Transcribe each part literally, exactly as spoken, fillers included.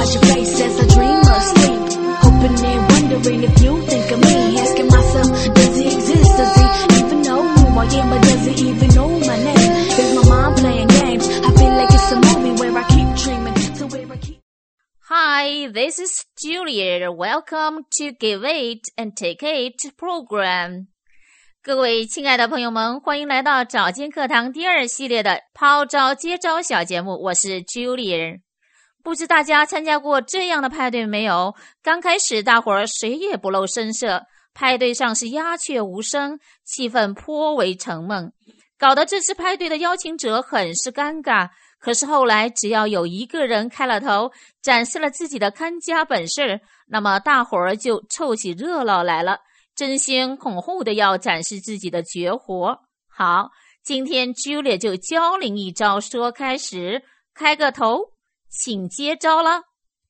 Wash your face as I dream or sleep. Hoping and wondering if you think of me. Asking myself, does he exist? Does he even know who I am? But does he even know my name? Is my mind playing games? I feel like it's a movie where I keep dreaming. So where I keep... Hi, this is Julia. Welcome to Give It and Take It program. 各位亲爱的朋友们，欢迎来到早间课堂第二系列的抛招接招小节目，我是 Julia。 不知大家参加过这样的派对没有？刚开始大伙儿谁也不露声色，派对上是鸦雀无声，气氛颇为沉闷，搞得这次派对的邀请者很是尴尬。可是后来只要有一个人开了头，展示了自己的看家本事，那么大伙儿就凑起热闹来了，争先恐后的要展示自己的绝活。好，今天 Julia 就教您一招，说开始，开个头，请接招了。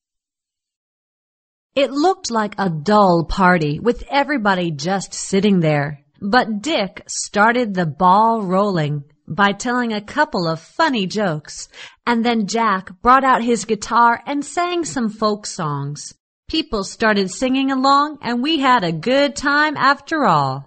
It looked like a dull party with everybody just sitting there. But Dick started the ball rolling by telling a couple of funny jokes, and then Jack brought out his guitar and sang some folk songs. People started singing along, and we had a good time after all.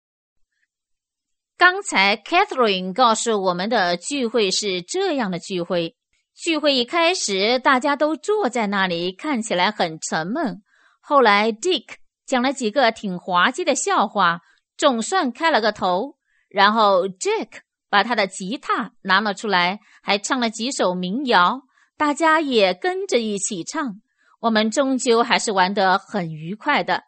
刚才 Catherine 告诉我们的聚会是这样的聚会，聚会一开始大家都坐在那里，看起来很沉闷。后来 Dick 讲了几个挺滑稽的笑话，总算开了个头。然后 Jack 把他的吉他拿了出来，还唱了几首民谣，大家也跟着一起唱。我们终究还是玩得很愉快的。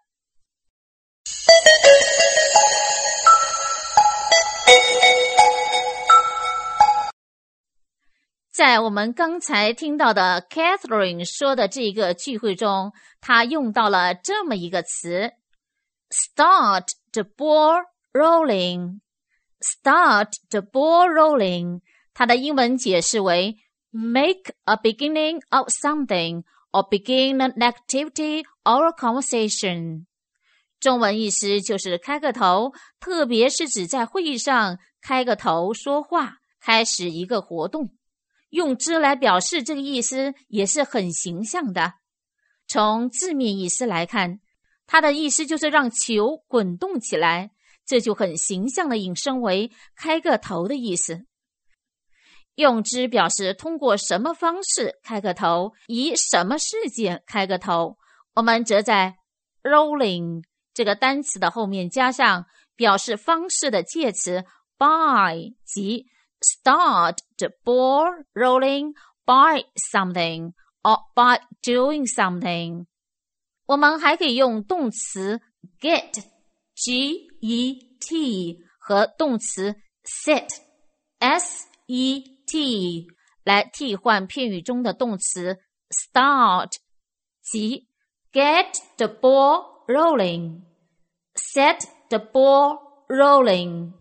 在我们刚才听到的 Catherine 说的这个聚会中，她用到了这么一个词 Start the ball rolling. Start the ball rolling. 它的英文解释为 Make a beginning of something or begin an activity or a conversation. 中文意思就是开个头，特别是指在会议上开个头说话，开始一个活动。用之来表示这个意思也是很形象的。从字面意思来看，它的意思就是让球滚动起来，这就很形象地引申为开个头的意思。用之表示通过什么方式开个头，以什么事件开个头。我们则在 rolling 这个单词的后面加上表示方式的介词 by， 即Start the ball rolling by something or by doing something. 我们还可以用动词 get, G E T 和动词 set, S E T 来替换片语中的动词 start, 即 get the ball rolling, set the ball rolling.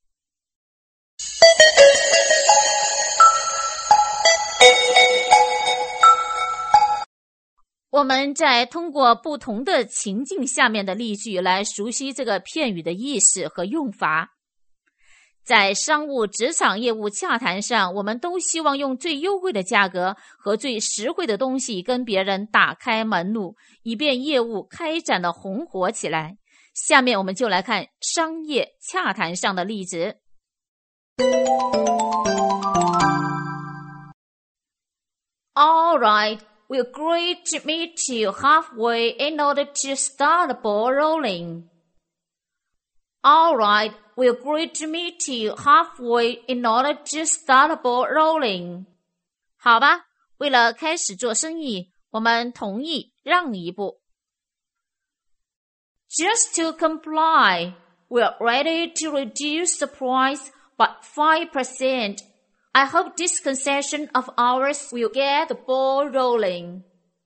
我们再通过不同的情境下面的例句来熟悉这个片语的意思和用法。在商务职场业务洽谈上，我们都希望用最优惠的价格和最实惠的东西跟别人打开门路，以便业务开展的红火起来。下面我们就来看商业洽谈上的例子。All right, we agreed to meet you halfway in order to start the ball rolling. All right, we agreed to meet you halfway in order to start the ball rolling. 好吧，为了开始做生意，我们同意让一步。Just to comply, we are ready to reduce the price by five percent.I hope this concession of ours will get the ball rolling.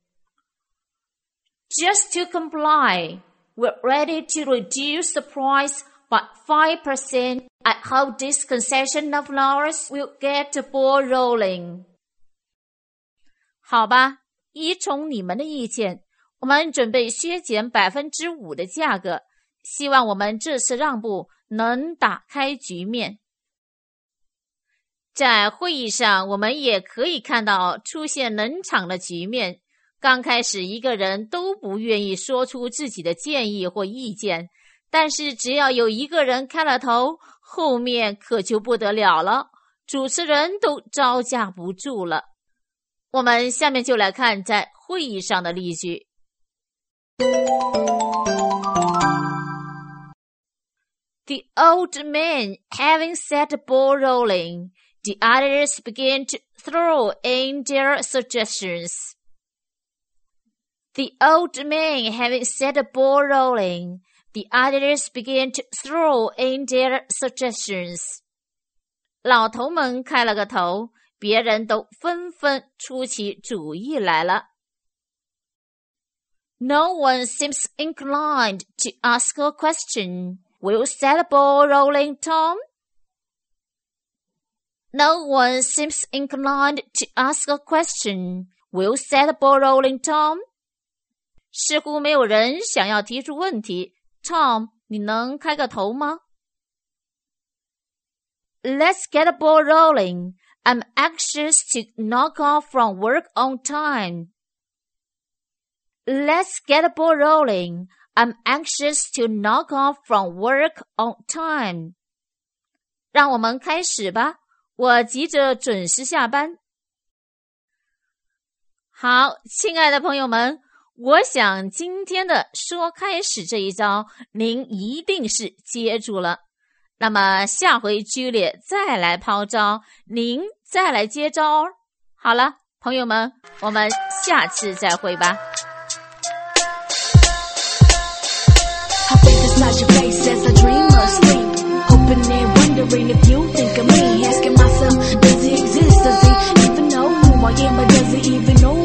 Just to comply, we're ready to reduce the price by five percent. I hope this concession of ours will get the ball rolling. 好吧，依从你们的意见，我们准备削减百分之五的价格，希望我们这次让步能打开局面。在会议上，我们也可以看到出现冷场的局面， 刚开始一个人都不愿意说出自己的建议或意见，但是只要有一个人开了头，后面可就不得了了，主持人都招架不住了。我们下面就来看在会议上的例句。The old man having set the ball rolling, the others began to throw in their suggestions. The old man having set the ball rolling, the others began to throw in their suggestions. 老头们开了个头，别人都纷纷出起主意来了。No one seems inclined to ask a question. Will set the ball rolling, Tom? No one seems inclined to ask a question. Will set the ball rolling, Tom? 似乎没有人想要提出问题。Tom, 你能开个头吗？ Let's get the ball rolling. I'm anxious to knock off from work on time. Let's get the ball rolling. I'm anxious to knock off from work on time. 让我们开始吧，我急着准时下班。好，亲爱的朋友们，我想今天的说开始这一招，您一定是接住了。那么下回剧烈再来抛招，您再来接招哦。好了，朋友们，我们下次再会吧。 Inside your face as I dream or sleep, hoping and wondering if you think of me, asking myself, does he exist, does he even know who I am, or does he even know